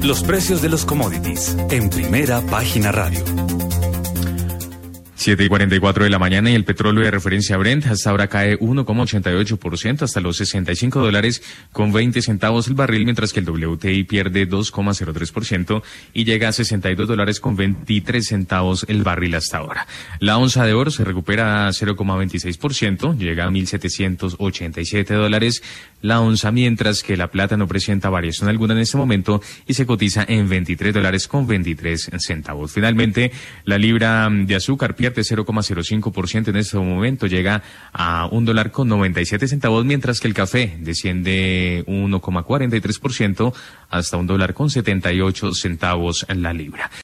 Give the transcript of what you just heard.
Los precios de los commodities en Primera Página Radio. 7:44 de la mañana y el petróleo de referencia Brent hasta ahora cae 1,88% hasta los $65.20 el barril, mientras que el WTI pierde 2,03% y llega a $62.23 el barril hasta ahora. La onza de oro se recupera 0,26%, llega a $1,787 la onza, mientras que la plata no presenta variación alguna en este momento y se cotiza en $23.23. Finalmente, la libra de azúcar pierde 0,05% en este momento, llega a $1.97, mientras que el café desciende 1,43% hasta $1.78 la libra.